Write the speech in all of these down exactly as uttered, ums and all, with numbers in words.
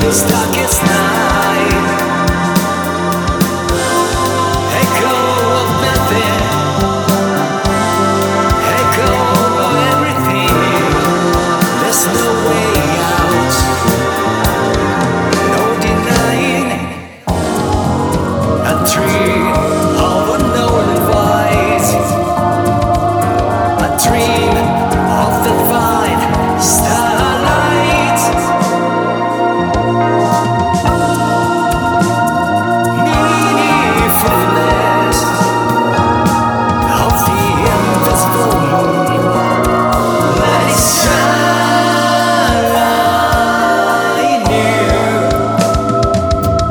this darkest night. Echo of nothing, echo of everything. There's no way out, no denying. A tree of unknown advice, a dream of the divine starlight. Meaningfulness of the invisible moon. Let it shine new.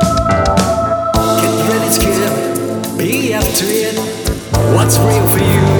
Get ready to give, be after it. What's real for you?